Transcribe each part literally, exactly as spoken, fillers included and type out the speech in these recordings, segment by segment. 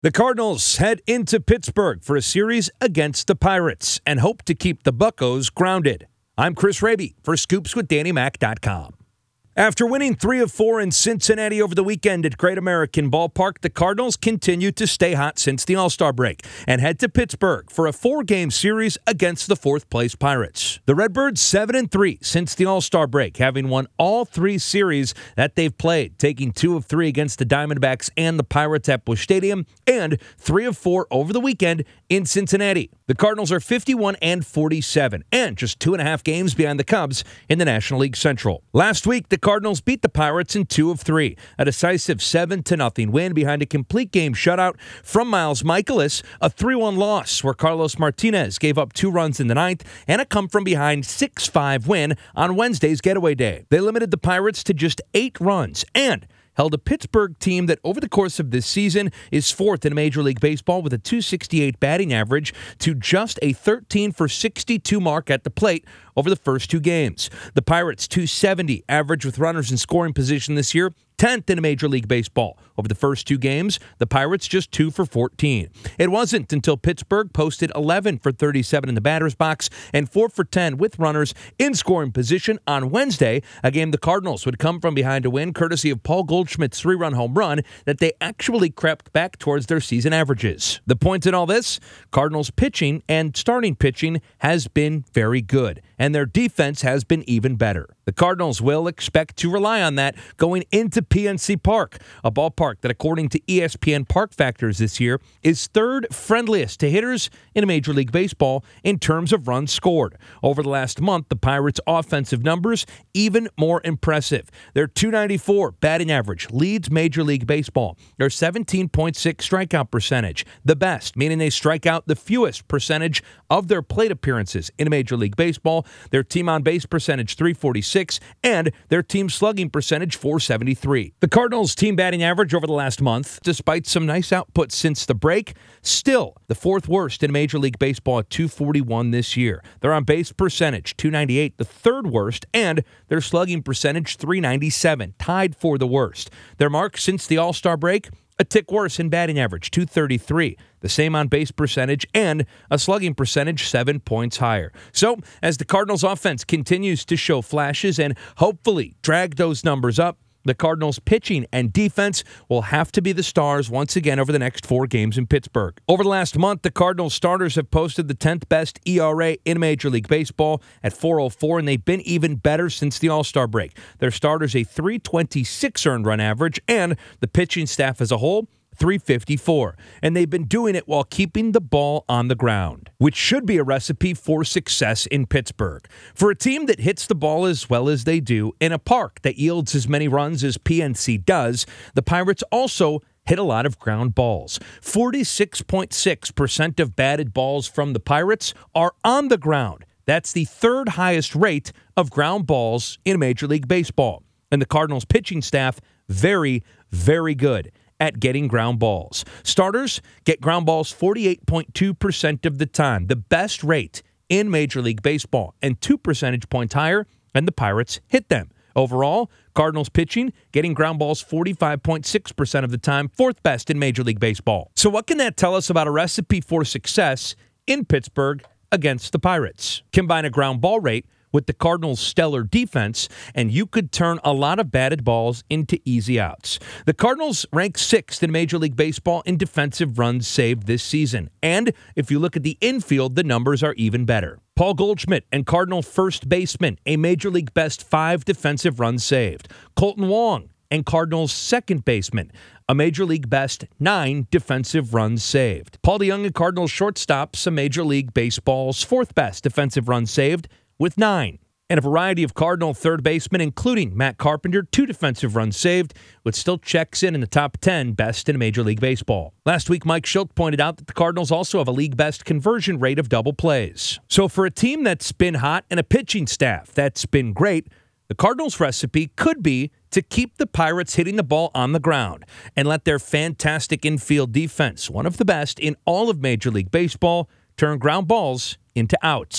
The Cardinals head into Pittsburgh for a series against the Pirates and hope to keep the Buccos grounded. I'm Chris Raby for Scoops with Danny Mac dot com. After winning three of four in Cincinnati over the weekend at Great American Ballpark, the Cardinals continue to stay hot since the All-Star break and head to Pittsburgh for a four-game series against the fourth-place Pirates. The Redbirds seven and three since the All-Star break, having won all three series that they've played, taking two of three against the Diamondbacks and the Pirates at Busch Stadium, and three of four over the weekend in Cincinnati. The Cardinals are fifty-one and forty-seven, and just two and a half games behind the Cubs in the National League Central. Last week, the Cardinals beat the Pirates in two of three, a decisive seven to nothing win behind a complete game shutout from Miles Mikolas, a three one loss where Carlos Martinez gave up two runs in the ninth, and a come-from-behind six five win on Wednesday's getaway day. They limited the Pirates to just eight runs and held a Pittsburgh team that over the course of this season is fourth in Major League Baseball with a two sixty-eight batting average to just a thirteen for sixty-two mark at the plate over the first two games. The Pirates' two seventy average with runners in scoring position this year, tenth in Major League Baseball. Over the first two games, the Pirates just two for fourteen. It wasn't until Pittsburgh posted eleven for thirty-seven in the batter's box and four for ten with runners in scoring position on Wednesday, a game the Cardinals would come from behind to win courtesy of Paul Goldschmidt's three-run home run, that they actually crept back towards their season averages. The point in all this, Cardinals pitching and starting pitching has been very good, and their defense has been even better. The Cardinals will expect to rely on that going into P N C Park, a ballpark that, according to E S P N Park Factors this year, is third friendliest to hitters in Major League Baseball in terms of runs scored. Over the last month, the Pirates' offensive numbers even more impressive. Their two ninety-four batting average leads Major League Baseball. Their seventeen point six strikeout percentage, the best, meaning they strike out the fewest percentage of their plate appearances in Major League Baseball. Their team on base percentage three forty-six, and their team slugging percentage four seventy-three. The Cardinals' team batting average over the last month, despite some nice output since the break, still the fourth worst in Major League Baseball at two forty-one this year. Their on base percentage two ninety-eight, the third worst, and their slugging percentage three ninety-seven, tied for the worst. Their mark since the All-Star break, a tick worse in batting average, two thirty-three, the same on base percentage, and a slugging percentage seven points higher. So, as the Cardinals offense continues to show flashes and hopefully drag those numbers up, the Cardinals pitching and defense will have to be the stars once again over the next four games in Pittsburgh. Over the last month, the Cardinals starters have posted the tenth best E R A in Major League Baseball at four oh four, and they've been even better since the All-Star break. Their starters a three twenty-six earned run average, and the pitching staff as a whole, three fifty-four, and they've been doing it while keeping the ball on the ground, which should be a recipe for success in Pittsburgh. For a team that hits the ball as well as they do in a park that yields as many runs as P N C does, the Pirates also hit a lot of ground balls. forty-six point six percent of batted balls from the Pirates are on the ground. That's the third highest rate of ground balls in Major League Baseball. And the Cardinals pitching staff, very, very good at getting ground balls. Starters get ground balls forty-eight point two percent of the time, the best rate in Major League Baseball, and two percentage points higher than the Pirates hit them. Overall, Cardinals pitching getting ground balls forty-five point six percent of the time, fourth best in Major League Baseball. So what can that tell us about a recipe for success in Pittsburgh against the Pirates? Combine a ground ball rate with the Cardinals' stellar defense, and you could turn a lot of batted balls into easy outs. The Cardinals rank sixth in Major League Baseball in defensive runs saved this season. And if you look at the infield, the numbers are even better. Paul Goldschmidt and Cardinal first baseman, a Major League best five defensive runs saved. Colton Wong and Cardinals second baseman, a Major League best nine defensive runs saved. Paul DeJong and Cardinals shortstops, a Major League Baseball's fourth best defensive runs saved, with nine. And a variety of Cardinal third basemen, including Matt Carpenter, two defensive runs saved, which still checks in in the top ten best in Major League Baseball. Last week, Mike Schilt pointed out that the Cardinals also have a league-best conversion rate of double plays. So for a team that's been hot and a pitching staff that's been great, the Cardinals' recipe could be to keep the Pirates hitting the ball on the ground and let their fantastic infield defense, one of the best in all of Major League Baseball, turn ground balls into outs.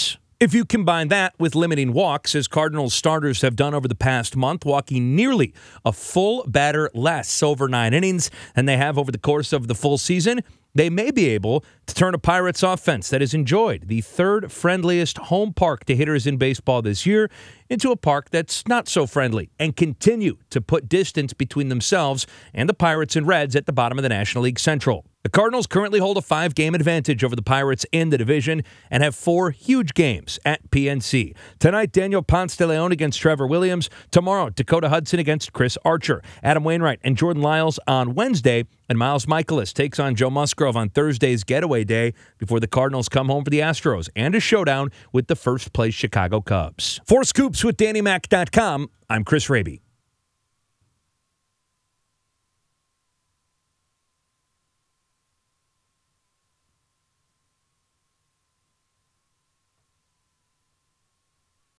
If you combine that with limiting walks, as Cardinals starters have done over the past month, walking nearly a full batter less over nine innings than they have over the course of the full season, they may be able to turn a Pirates offense that has enjoyed the third friendliest home park to hitters in baseball this year into a park that's not so friendly and continue to put distance between themselves and the Pirates and Reds at the bottom of the National League Central. The Cardinals currently hold a five-game advantage over the Pirates in the division and have four huge games at P N C. Tonight, Daniel Ponce de Leon against Trevor Williams. Tomorrow, Dakota Hudson against Chris Archer. Adam Wainwright and Jordan Lyles on Wednesday. And Miles Michaelis takes on Joe Musgrove on Thursday's getaway day before the Cardinals come home for the Astros and a showdown with the first-place Chicago Cubs. For Scoops with Danny Mac dot com, I'm Chris Raby.